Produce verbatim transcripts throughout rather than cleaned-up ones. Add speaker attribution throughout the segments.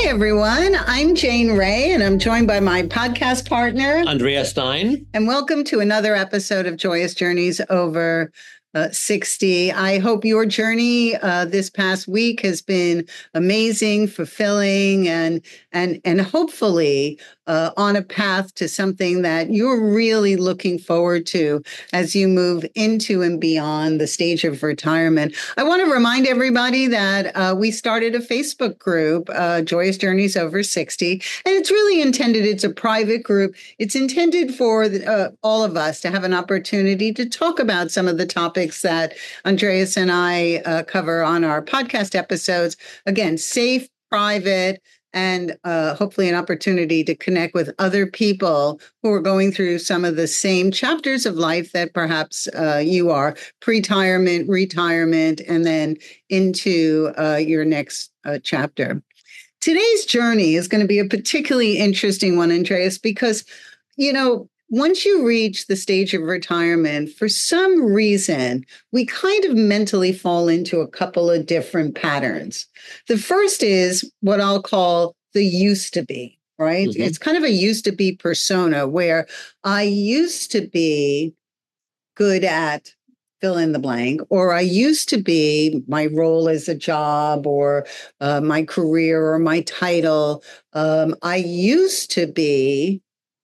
Speaker 1: Hi, everyone. I'm Jane Ray, and I'm joined by my podcast partner,
Speaker 2: Andrea Stein.
Speaker 1: And welcome to another episode of Joyous Journeys Over uh, sixty. I hope your journey uh, this past week has been amazing, fulfilling, and and and hopefully uh, on a path to something that you're really looking forward to as you move into and beyond the stage of retirement. I want to remind everybody that uh, we started a Facebook group, uh, Joyous Journeys Over sixty, and it's really intended, it's a private group. It's intended for uh, all of us to have an opportunity to talk about some of the topics that Andreas and I uh, cover on our podcast episodes. Again, safe, private, and uh, hopefully an opportunity to connect with other people who are going through some of the same chapters of life that perhaps uh, you are, pre-retirement, retirement, and then into uh, your next uh, chapter. Today's journey is going to be a particularly interesting one, Andreas, because, you know, once you reach the stage of retirement, for some reason, we kind of mentally fall into a couple of different patterns. The first is what I'll call the used to be, right? Mm-hmm. It's kind of a used to be persona where I used to be good at fill in the blank, or I used to be my role as a job or uh, my career or my title. Um, I used to be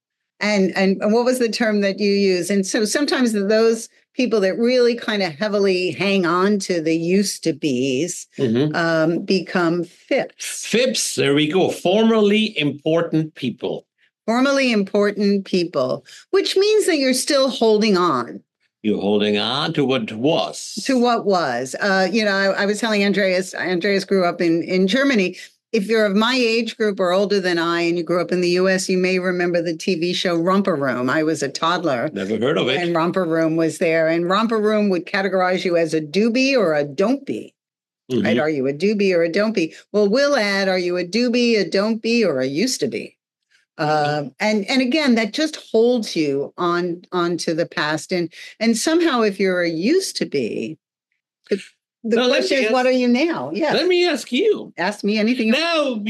Speaker 1: And, and and what was the term that you use? And so sometimes those people that really kind of heavily hang on to the used to be's mm-hmm. um, become F I Ps.
Speaker 2: F I Ps, there we go. Formerly important people.
Speaker 1: Formerly important people, which means that you're still holding on.
Speaker 2: You're holding on to what was.
Speaker 1: To what was. Uh, you know, I, I was telling Andreas, Andreas grew up in, in Germany. If you're of my age group or older than I and you grew up in the U S, you may remember the T V show Romper Room. I was a toddler.
Speaker 2: Never heard of it.
Speaker 1: And Romper Room was there. And Romper Room would categorize you as a doobie or a don't be. Mm-hmm. Right? Are you a doobie or a don't be? Well, we'll add, are you a doobie, a don't be, or a used to be? Mm-hmm. Uh, and and again, that just holds you on onto the past. And and somehow if you're a used to be, it, The now, question is, ask, what are you now?
Speaker 2: Yeah. Let me ask you.
Speaker 1: Ask me anything.
Speaker 2: Now,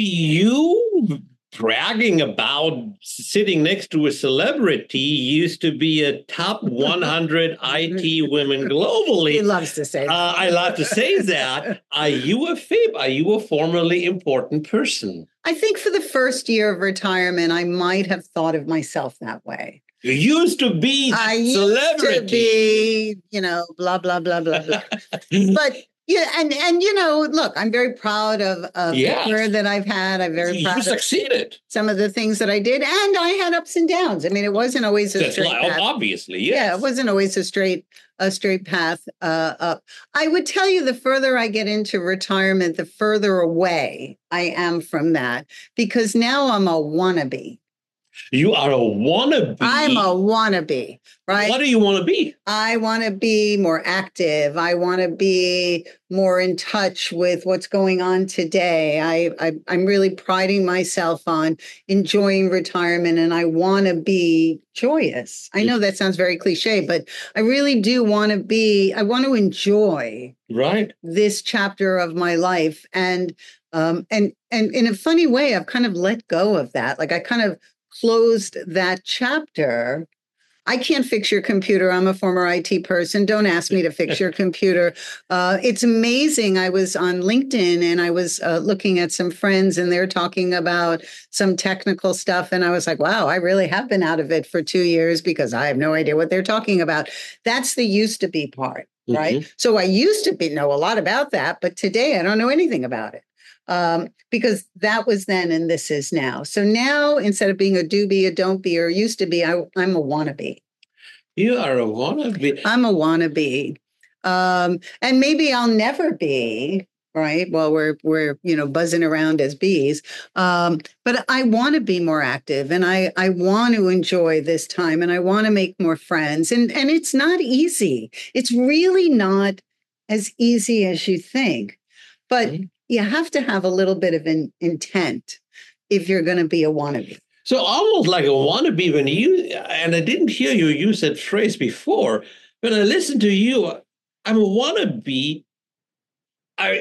Speaker 2: you bragging about sitting next to a celebrity used to be a top one hundred I T women globally.
Speaker 1: He loves to say that.
Speaker 2: Uh, I love to say that. Are you a F I P? Are you a formerly important person?
Speaker 1: I think for the first year of retirement, I might have thought of myself that way.
Speaker 2: You used to be
Speaker 1: I
Speaker 2: celebrity.
Speaker 1: used to be, you know, blah, blah, blah, blah, blah. But yeah, and and you know, look, I'm very proud of, of yes. the career that I've had. I'm very
Speaker 2: you
Speaker 1: proud
Speaker 2: You succeeded.
Speaker 1: Of some of the things that I did. And I had ups and downs. I mean, it wasn't always a
Speaker 2: That's
Speaker 1: straight
Speaker 2: like,
Speaker 1: path.
Speaker 2: Obviously, yes.
Speaker 1: Yeah, it wasn't always a straight a straight path uh, up. I would tell you the further I get into retirement, the further away I am from that, because now I'm a wannabe.
Speaker 2: You are a wannabe.
Speaker 1: I'm a wannabe, right?
Speaker 2: What do you want to be?
Speaker 1: I want to be more active. I want to be more in touch with what's going on today. I, I, I'm really priding myself on enjoying retirement, and I want to be joyous. I know that sounds very cliche, but I really do want to be, I want to enjoy
Speaker 2: right.
Speaker 1: this chapter of my life. And, um, and, and in a funny way, I've kind of let go of that. Like I kind of closed that chapter. I can't fix your computer. I'm a former I T person. Don't ask me to fix your computer. Uh, it's amazing. I was on LinkedIn and I was uh, looking at some friends and they're talking about some technical stuff. And I was like, wow, I really have been out of it for two years because I have no idea what they're talking about. That's the used to be part, right? Mm-hmm. So I used to be know a lot about that, but today I don't know anything about it. Um, because that was then and this is now. So now, instead of being a doobie, a don't be, or used to be, I, I'm a wannabe.
Speaker 2: You are a wannabe.
Speaker 1: I'm a wannabe. Um, and maybe I'll never be, right? Well, we're, we're you know, buzzing around as bees. Um, but I want to be more active, and I, I want to enjoy this time, and I want to make more friends. And, and it's not easy. It's really not as easy as you think. But mm-hmm. you have to have a little bit of an intent if you're going to be a wannabe.
Speaker 2: So almost like a wannabe when you, and I didn't hear you use that phrase before, when I listen to you, I'm a wannabe. I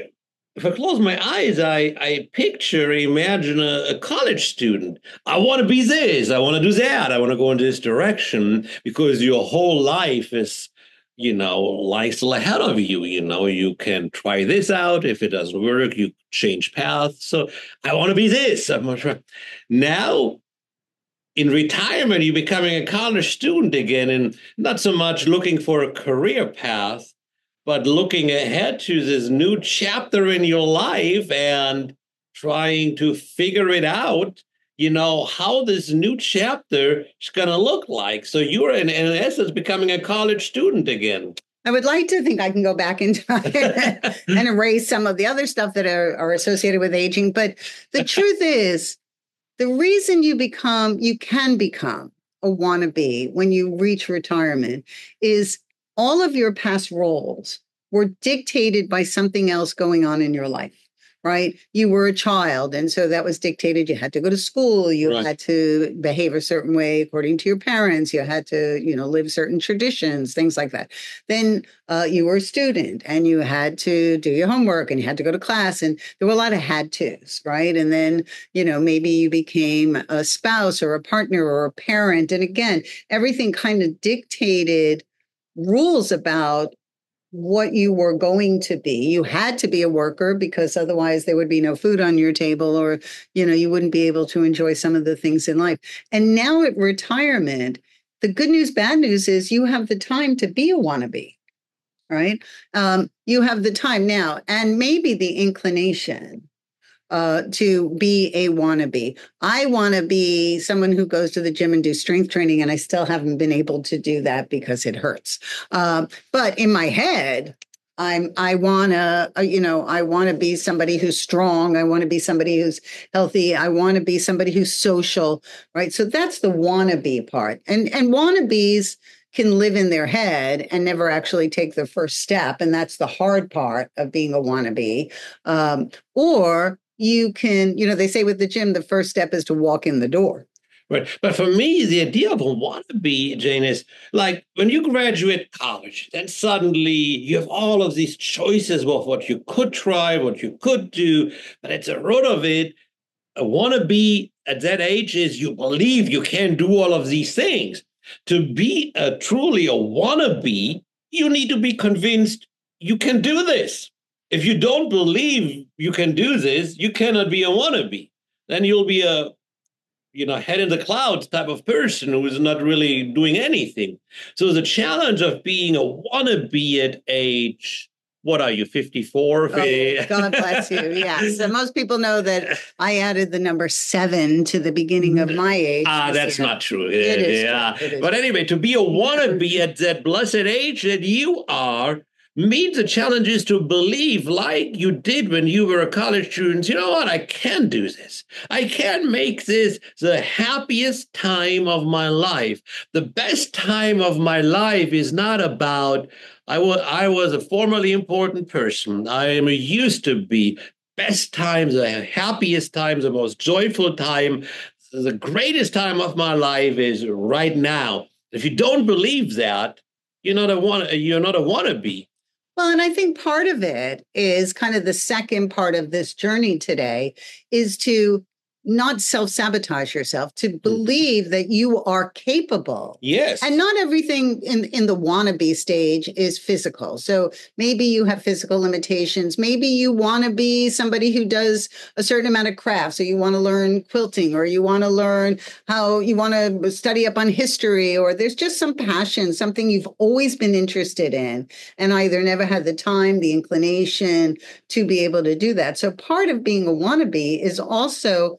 Speaker 2: if I close my eyes, I, I picture, imagine a, a college student. I want to be this, I want to do that, I want to go in this direction because your whole life is, you know, lies still ahead of you. You know, you can try this out. If it doesn't work, you change paths. So I want to be this. I'm not sure. Now, in retirement, you're becoming a college student again and not so much looking for a career path, but looking ahead to this new chapter in your life and trying to figure it out, you know, how this new chapter is going to look like. So you're, in, in essence, becoming a college student again.
Speaker 1: I would like to think I can go back in time and erase some of the other stuff that are, are associated with aging. But the truth is, the reason you become, you can become a wannabe when you reach retirement is all of your past roles were dictated by something else going on in your life, right? You were a child, and so that was dictated. You had to go to school. You right. had to behave a certain way according to your parents. You had to, you know, live certain traditions, things like that. Then uh, you were a student, and you had to do your homework, and you had to go to class, and there were a lot of had tos, right? And then, you know, maybe you became a spouse or a partner or a parent, and again, everything kind of dictated rules about what you were going to be. You had to be a worker because otherwise there would be no food on your table, or, you know, you wouldn't be able to enjoy some of the things in life. And now at retirement, the good news, bad news is you have the time to be a wannabe, right? Um, you have the time now and maybe the inclination Uh, to be a wannabe. I want to be someone who goes to the gym and do strength training, and I still haven't been able to do that because it hurts. Um, but in my head, I'm I want to, uh, you know, I want to be somebody who's strong. I want to be somebody who's healthy. I want to be somebody who's social, right? So that's the wannabe part. And and wannabes can live in their head and never actually take the first step, and that's the hard part of being a wannabe. Um, or you can, you know, they say with the gym, the first step is to walk in the door.
Speaker 2: Right. But for me, the idea of a wannabe, Jane, is like when you graduate college, then suddenly you have all of these choices of what you could try, what you could do. But at the root of it, a wannabe at that age is you believe you can do all of these things. To be a truly a wannabe, you need to be convinced you can do this. If you don't believe you can do this, you cannot be a wannabe. Then you'll be a, you know, head in the clouds type of person who is not really doing anything. So the challenge of being a wannabe at age, what are you, fifty-four?
Speaker 1: Oh, God bless you. Yes. So most people know that I added the number seven to the beginning of my age.
Speaker 2: Ah, that's year. Not true.
Speaker 1: It is
Speaker 2: yeah.
Speaker 1: True. It is
Speaker 2: but anyway, to be a wannabe at that blessed age that you are, means the challenge is to believe, like you did when you were a college student, you know what, I can do this. I can make this the happiest time of my life. The best time of my life is not about, I was, I was a formerly important person. I am a used to be. Best times, the happiest times, the most joyful time, the greatest time of my life is right now. If you don't believe that, you're not a wanna, you're not a wannabe.
Speaker 1: Well, and I think part of it is kind of the second part of this journey today is to not self-sabotage yourself, to believe that you are capable.
Speaker 2: Yes.
Speaker 1: And not everything in, in the wannabe stage is physical. So maybe you have physical limitations. Maybe you want to be somebody who does a certain amount of craft. So you want to learn quilting, or you want to learn how you want to study up on history, or there's just some passion, something you've always been interested in and either never had the time, the inclination to be able to do that. So part of being a wannabe is also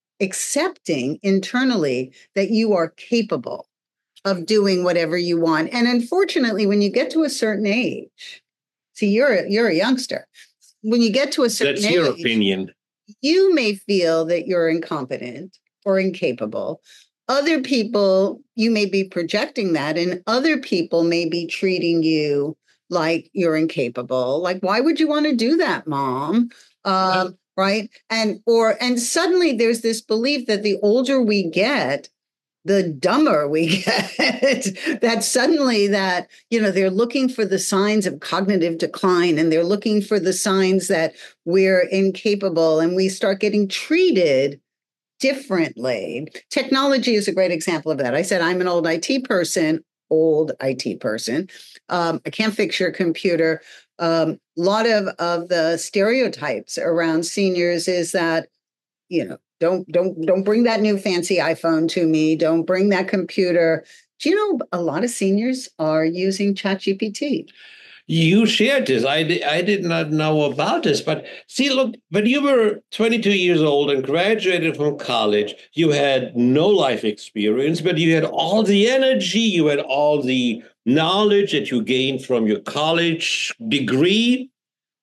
Speaker 1: accepting internally that you are capable of doing whatever you want. And unfortunately, when you get to a certain age, see, you're you're a youngster. When you get to a certain
Speaker 2: That's
Speaker 1: age,
Speaker 2: your opinion.
Speaker 1: You may feel that you're incompetent or incapable. Other people, you may be projecting that, and other people may be treating you like you're incapable. Like, why would you want to do that, Mom? Um, right. And or and suddenly there's this belief that the older we get, the dumber we get. That suddenly that, you know, they're looking for the signs of cognitive decline, and they're looking for the signs that we're incapable, and we start getting treated differently. Technology is a great example of that. I said, I'm an old I T person, old I T person. Um, I can't fix your computer. A um, lot of, of the stereotypes around seniors is that, you know, don't don't don't bring that new fancy iPhone to me. Don't bring that computer. Do you know a lot of seniors are using ChatGPT?
Speaker 2: You shared this. I did, I did not know about this. But see, look, when you were twenty-two years old and graduated from college, you had no life experience, but you had all the energy, you had all the knowledge that you gained from your college degree.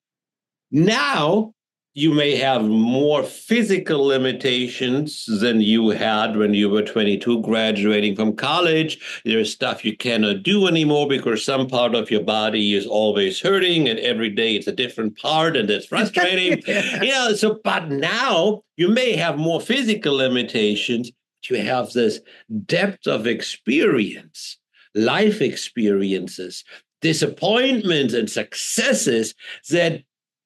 Speaker 2: Now, you may have more physical limitations than you had when you were twenty-two graduating from college. There's stuff you cannot do anymore because some part of your body is always hurting, and every day it's a different part, and that's frustrating. Yeah. You know, so but now you may have more physical limitations, but you have this depth of experience, life experiences, disappointments and successes that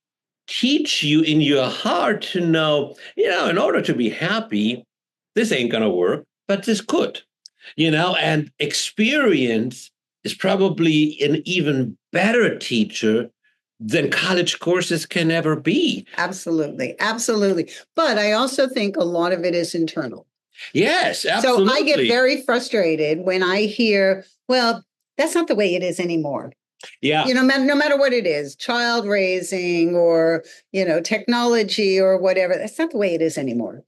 Speaker 2: teach you in your heart to know, you know, in order to be happy, this ain't going to work, but this could, you know, and experience is probably an even better teacher than college courses can ever be.
Speaker 1: Absolutely. Absolutely. But I also think a lot of it is internal.
Speaker 2: Yes, absolutely.
Speaker 1: So I get very frustrated when I hear, well, that's not the way it is anymore.
Speaker 2: Yeah.
Speaker 1: You know, no matter what it is, child raising or, you know, technology or whatever, that's not the way it is anymore.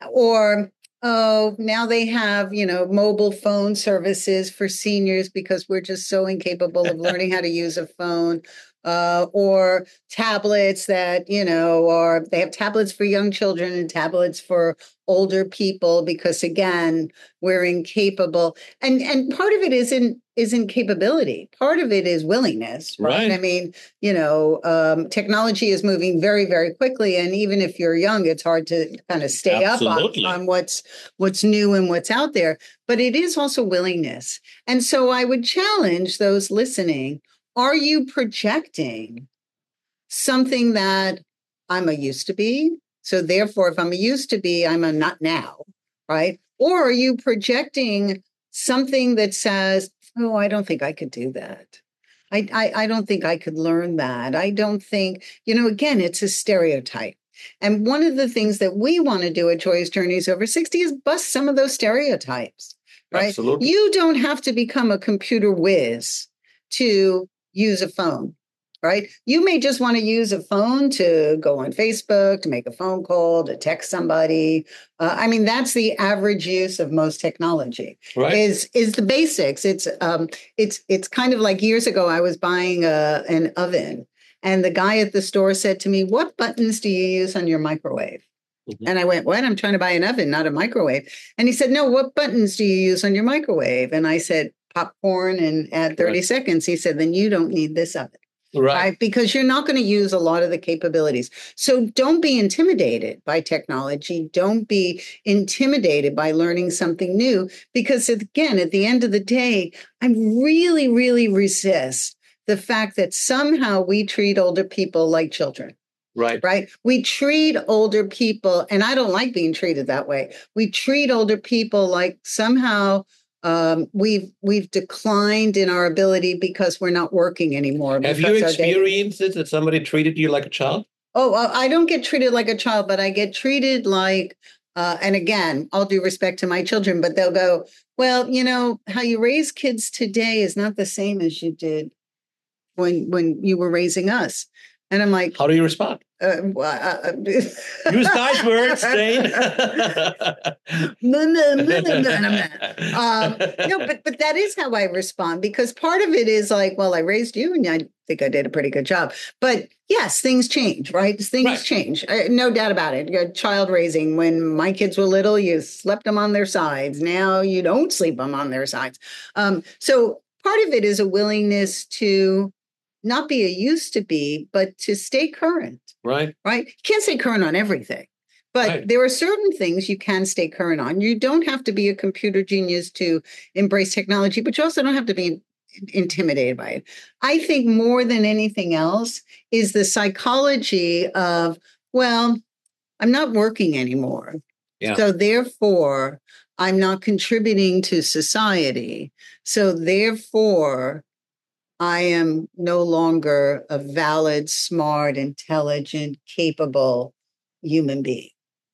Speaker 1: Or, oh, now they have, you know, mobile phone services for seniors because we're just so incapable of learning how to use a phone. Uh, or tablets that, you know, or they have tablets for young children and tablets for older people because, again, we're incapable. And and part of it isn't isn't capability. Part of it is willingness, right?
Speaker 2: Right.
Speaker 1: I mean, you know, um, technology is moving very, very quickly, and even if you're young, it's hard to kind of stay
Speaker 2: Absolutely.
Speaker 1: up on, on what's what's new and what's out there. But it is also willingness, and so I would challenge those listening. Are you projecting something that I'm a used to be? So therefore, if I'm a used to be, I'm a not now, right? Or are you projecting something that says, oh, I don't think I could do that. I, I, I don't think I could learn that. I don't think, you know, again, it's a stereotype. And one of the things that we want to do at Joyous Journeys Over sixty is bust some of those stereotypes, right?
Speaker 2: Absolutely.
Speaker 1: You don't have to become a computer whiz to use a phone, right? You may just want to use a phone to go on Facebook, to make a phone call, to text somebody. Uh, I mean, that's the average use of most technology.
Speaker 2: Right.
Speaker 1: Is is the basics. It's um, it's it's kind of like years ago. I was buying a, an oven, and the guy at the store said to me, "What buttons do you use on your microwave?" Mm-hmm. And I went, "What? I'm trying to buy an oven, not a microwave." And he said, "No, what buttons do you use on your microwave?" And I said, "Popcorn and add thirty right. seconds. He said, "Then you don't need this oven." Right. right. Because you're not going to use a lot of the capabilities. So don't be intimidated by technology. Don't be intimidated by learning something new. Because again, at the end of the day, I really, really resist the fact that somehow we treat older people like children.
Speaker 2: Right.
Speaker 1: Right. We treat older people, and I don't like being treated that way. We treat older people like somehow um, we've we've declined in our ability because we're not working anymore.
Speaker 2: Have you experienced it that somebody treated you like a child?
Speaker 1: Oh, I don't get treated like a child, but I get treated like, uh, and again, all due respect to my children, but they'll go, well, you know, how you raise kids today is not the same as you did when when you were raising us. And I'm like,
Speaker 2: how do you respond?
Speaker 1: Uh, uh,
Speaker 2: Use nice words, Dane.
Speaker 1: no, no, no, no, no, no. Um, no, but but that is how I respond, because part of it is like, well, I raised you, and I think I did a pretty good job. But yes, things change, right? Things right. change, uh, no doubt about it. You're child raising. When my kids were little, you slept them on their sides. Now you don't sleep them on their sides. Um, so part of it is a willingness to not be a used to be, but to stay current.
Speaker 2: Right.
Speaker 1: Right. You can't stay current on everything, But
Speaker 2: Right.
Speaker 1: there are certain things you can stay current on. You don't have to be a computer genius to embrace technology, but you also don't have to be intimidated by it. I think more than anything else is the psychology of, well, I'm not working anymore.
Speaker 2: Yeah.
Speaker 1: So therefore, I'm not contributing to society. So therefore, I am no longer a valid, smart, intelligent, capable human being.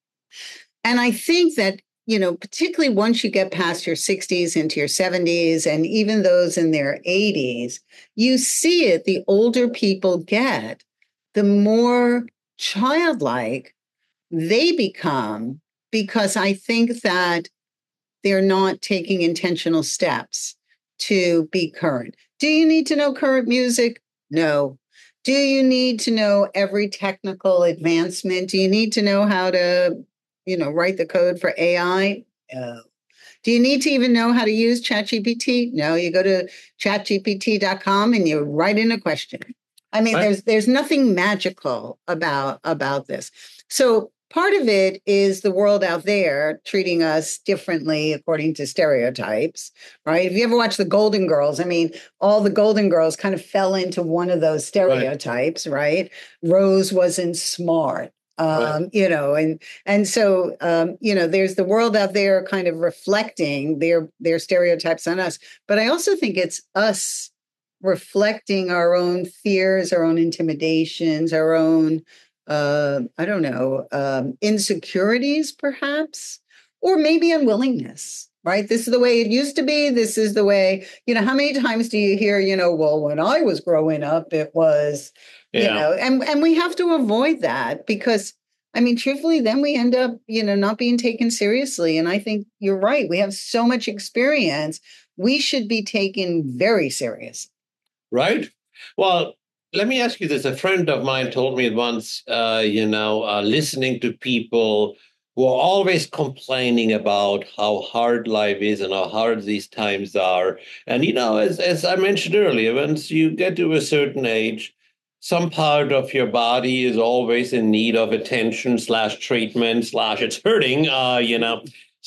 Speaker 1: And I think that, you know, particularly once you get past your sixties into your seventies, and even those in their eighties, you see it, the older people get, the more childlike they become, because I think that they're not taking intentional steps to be current. Do you need to know current music? No. Do you need to know every technical advancement? Do you need to know how to, you know, write the code for A I? No. Do you need to even know how to use ChatGPT? No. You go to chat G P T dot com and you write in a question. I mean,
Speaker 2: Right.
Speaker 1: there's there's nothing magical about about this. So part of it is the world out there treating us differently according to stereotypes, right? If you ever watch the Golden Girls, I mean, all the Golden Girls kind of fell into one of those stereotypes, right? right? Rose wasn't smart. Um, right. you know, and and so um, you know, there's the world out there kind of reflecting their their stereotypes on us. But I also think it's us reflecting our own fears, our own intimidations, our own uh, I don't know, um, insecurities, perhaps, or maybe unwillingness, right? This is the way it used to be. This is the way, you know, how many times do you hear, you know, well, when I was growing up, it was, yeah. you know, and, and we have to avoid that because, I mean, truthfully, then we end up, you know, not being taken seriously. And I think you're right. We have so much experience. We should be taken very seriously.
Speaker 2: Right. Well, let me ask you this. A friend of mine told me once, uh, you know, uh, listening to people who are always complaining about how hard life is and how hard these times are. And, you know, as, as I mentioned earlier, once you get to a certain age, some part of your body is always in need of attention slash treatment slash it's hurting, uh, you know.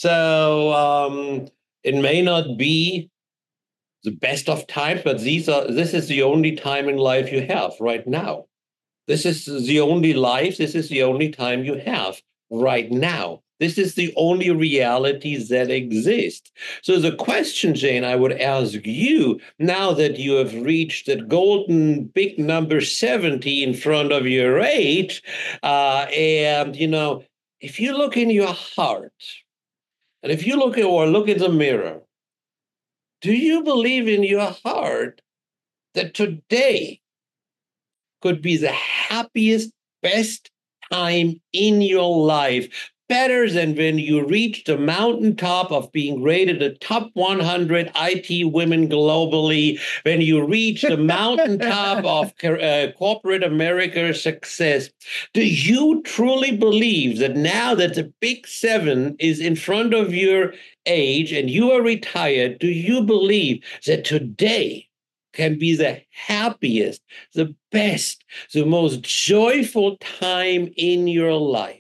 Speaker 2: So um, it may not be the best of times, but these are this is the only time in life you have right now. This is the only life, this is the only time you have right now. This is the only realities that exist. So the question, Jane, I would ask you, now that you have reached that golden big number seventy in front of your age, uh, and, you know, if you look in your heart, and if you look at, or look in the mirror, do you believe in your heart that today could be the happiest, best time in your life, better than when you reach the mountaintop of being rated the top one hundred I T women globally, when you reach the mountaintop of uh, corporate America's success? Do you truly believe that now that the big seven is in front of your age and you are retired, do you believe that today can be the happiest, the best, the most joyful time in your life?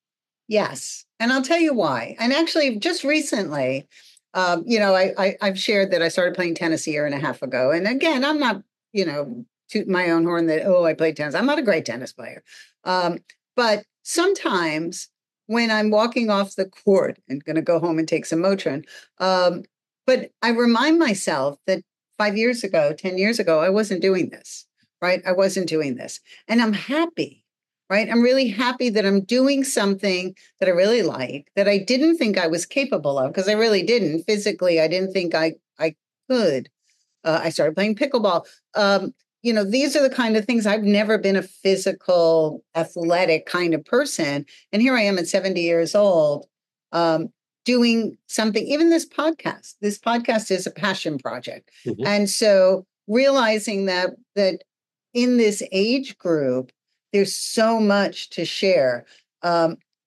Speaker 1: Yes. And I'll tell you why. And actually, just recently, um, you know, I, I, I've shared that I started playing tennis a year and a half ago. And again, I'm not, you know, toot my own horn that, oh, I played tennis. I'm not a great tennis player. Um, but sometimes when I'm walking off the court and going to go home and take some Motrin, um, but I remind myself that five years ago, ten years ago, I wasn't doing this, right? I wasn't doing this. And I'm happy. Right? I'm really happy that I'm doing something that I really like, that I didn't think I was capable of, because I really didn't. Physically, I didn't think I, I could. Uh, I started playing pickleball. Um, you know, these are the kind of things. I've never been a physical, athletic kind of person. And here I am at seventy years old, um, doing something, even this podcast. This podcast is a passion project. Mm-hmm. And so realizing that that in this age group, there's so much to share. Um,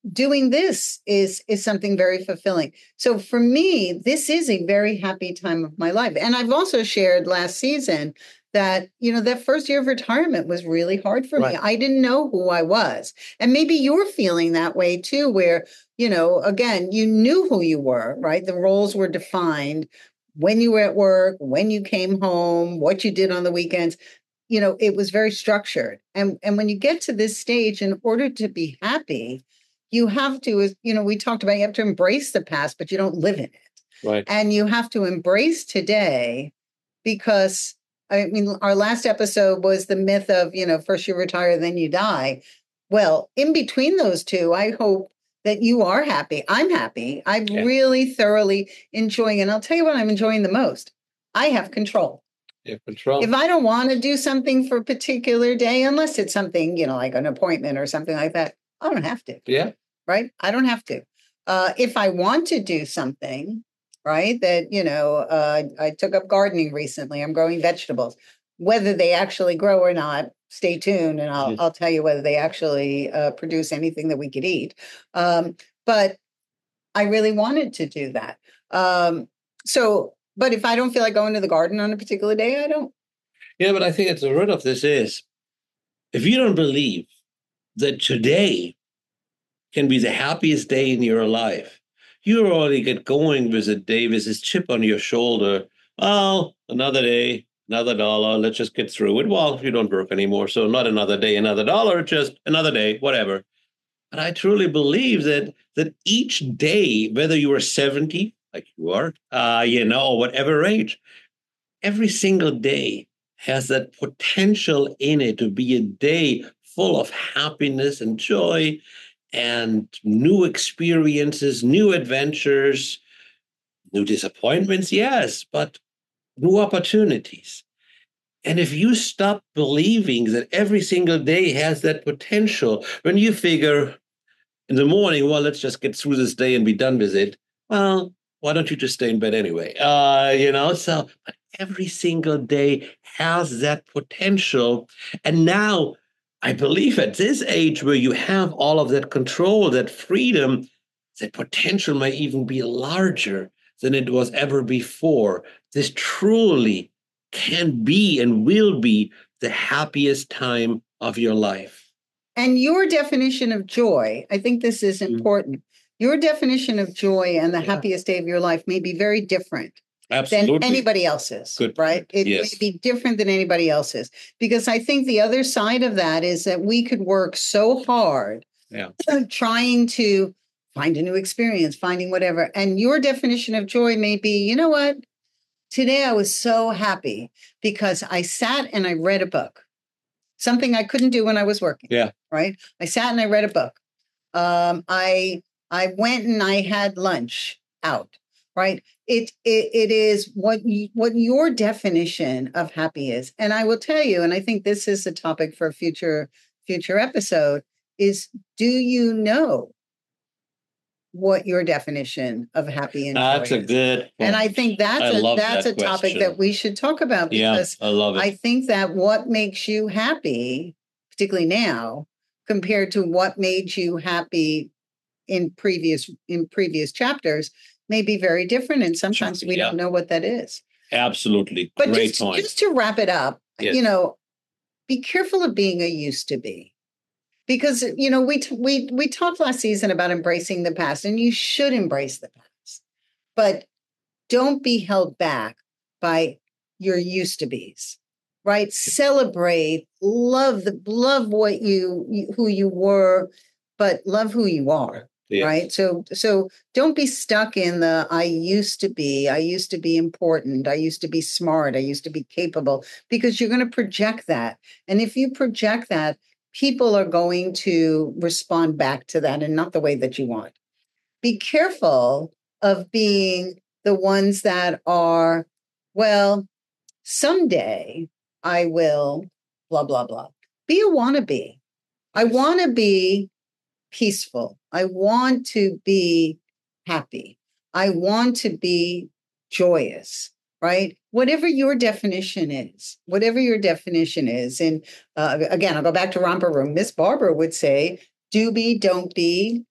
Speaker 1: doing this is is something very fulfilling. So for me, this is a very happy time of my life. And I've also shared last season that, you know, that first year of retirement was really hard for
Speaker 2: Right.
Speaker 1: me. I didn't know who I was. And maybe you're feeling that way too, where, you know, again, you knew who you were, right? The roles were defined when you were at work, when you came home, what you did on the weekends. You know, it was very structured. And and when you get to this stage, in order to be happy, you have to, you know, we talked about you have to embrace the past, but you don't live in it.
Speaker 2: Right.
Speaker 1: And you have to embrace today because, I mean, our last episode was the myth of, you know, first you retire, then you die. Well, in between those two, I hope that you are happy. I'm happy. I'm
Speaker 2: Yeah.
Speaker 1: really thoroughly enjoying, and I'll tell you what I'm enjoying the most. I have control.
Speaker 2: Yeah, control.
Speaker 1: If I don't want to do something for a particular day, unless it's something, you know, like an appointment or something like that, I don't have to.
Speaker 2: Yeah.
Speaker 1: Right? I don't have to. Uh, if I want to do something, right, that, you know, uh, I took up gardening recently. I'm growing vegetables. Whether they actually grow or not, stay tuned, and I'll,
Speaker 2: Mhm.
Speaker 1: I'll tell you whether they actually uh, produce anything that we could eat. Um, but I really wanted to do that. Um, so, but if I don't feel like going to the garden on a particular day, I don't.
Speaker 2: Yeah, but I think at the root of this is, if you don't believe that today can be the happiest day in your life, you already get going with a day with this chip on your shoulder. Oh, another day, another dollar. Let's just get through it. Well, you don't work anymore, so not another day, another dollar, just another day, whatever. But I truly believe that that each day, whether you are seventy, like you are, uh, you know, or whatever age, every single day has that potential in it to be a day full of happiness and joy and new experiences, new adventures, new disappointments, yes, but new opportunities. And if you stop believing that every single day has that potential, when you figure in the morning, well, let's just get through this day and be done with it, well, why don't you just stay in bed anyway? Uh, you know, so but every single day has that potential. And now I believe at this age where you have all of that control, that freedom, that potential may even be larger than it was ever before. This truly can be and will be the happiest time of your life.
Speaker 1: And your definition of joy, I think this is important. Your definition of joy and the
Speaker 2: Yeah.
Speaker 1: happiest day of your life may be very different
Speaker 2: Absolutely.
Speaker 1: than anybody else's,
Speaker 2: Good
Speaker 1: right?
Speaker 2: point.
Speaker 1: It
Speaker 2: Yes.
Speaker 1: may be different than anybody else's. Because I think the other side of that is that we could work so hard
Speaker 2: Yeah.
Speaker 1: trying to find a new experience, finding whatever. And your definition of joy may be, you know what? Today I was so happy because I sat and I read a book. Something I couldn't do when I was working.
Speaker 2: Yeah.
Speaker 1: Right. I sat and I read a book. Um, I I went and I had lunch out. Right. It it it is what you, what your definition of happy is. And I will tell you, and I think this is a topic for a future future episode, is do you know what your definition of happy and
Speaker 2: That's
Speaker 1: joy
Speaker 2: a
Speaker 1: is?
Speaker 2: good point.
Speaker 1: And I think that's
Speaker 2: I
Speaker 1: a
Speaker 2: love
Speaker 1: that's
Speaker 2: that
Speaker 1: a topic
Speaker 2: question.
Speaker 1: that we should talk about
Speaker 2: Yeah,
Speaker 1: because
Speaker 2: I love it.
Speaker 1: I think that what makes you happy, particularly now, compared to what made you happy in previous in previous chapters, may be very different. And sometimes we
Speaker 2: Yeah.
Speaker 1: don't know what that is.
Speaker 2: Absolutely.
Speaker 1: But
Speaker 2: Great
Speaker 1: just,
Speaker 2: point.
Speaker 1: just to wrap it up,
Speaker 2: Yes.
Speaker 1: you know, be careful of being a used to be. Because, you know, we t- we we talked last season about embracing the past, and you should embrace the past. But don't be held back by your used to be's, right? Celebrate, love the love what you, you who you were, but love who you are.
Speaker 2: Yes.
Speaker 1: Right. So so don't be stuck in the I used to be, I used to be important, I used to be smart, I used to be capable, because you're going to project that. And if you project that, people are going to respond back to that and not the way that you want. Be careful of being the ones that are, well, someday I will, blah, blah, blah. Be a wannabe. I
Speaker 2: Yes.
Speaker 1: want to be peaceful. I want to be happy. I want to be joyous, right? Whatever your definition is, whatever your definition is. And uh, again, I'll go back to Romper Room. Miss Barbara would say, do be, don't be,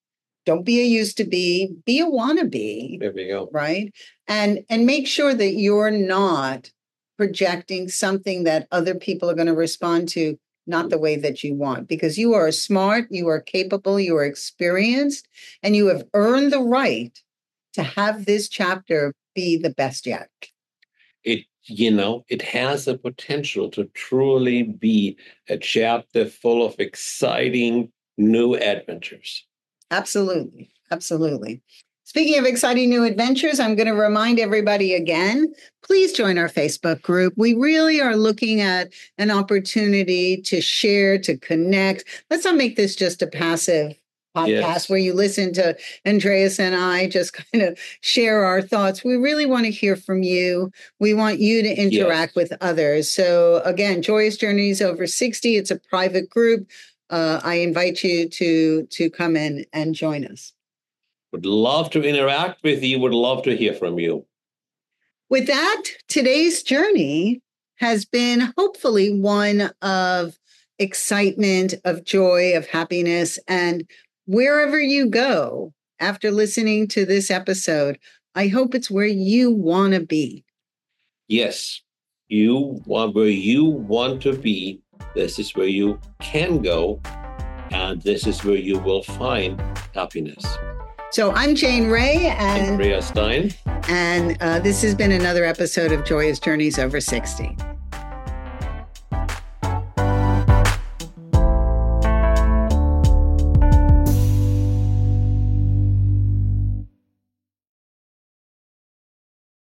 Speaker 1: don't be a used to be, be a wannabe.
Speaker 2: There we go.
Speaker 1: Right. And, and make sure that you're not projecting something that other people are going to respond to not the way that you want, because you are smart, you are capable, you are experienced, and you have earned the right to have this chapter be the best yet.
Speaker 2: It, you know, it has the potential to truly be a chapter full of exciting new adventures.
Speaker 1: Absolutely. Absolutely. Speaking of exciting new adventures, I'm going to remind everybody again, please join our Facebook group. We really are looking at an opportunity to share, to connect. Let's not make this just a passive podcast yes. where you listen to Andreas and I just kind of share our thoughts. We really want to hear from you. We want you to interact yes. with others. So again, Joyous Journeys Over sixty, it's a private group. Uh, I invite you to, to come in and join us.
Speaker 2: Would love to interact with you, would love to hear from you.
Speaker 1: With that, today's journey has been hopefully one of excitement, of joy, of happiness. And wherever you go after listening to this episode, I hope it's where you want to be.
Speaker 2: Yes, you want where you want to be. This is where you can go. And this is where you will find happiness.
Speaker 1: So I'm Jane Ray and
Speaker 2: Andreas Stein.
Speaker 1: And uh, this has been another episode of Joyous Journeys Over sixty.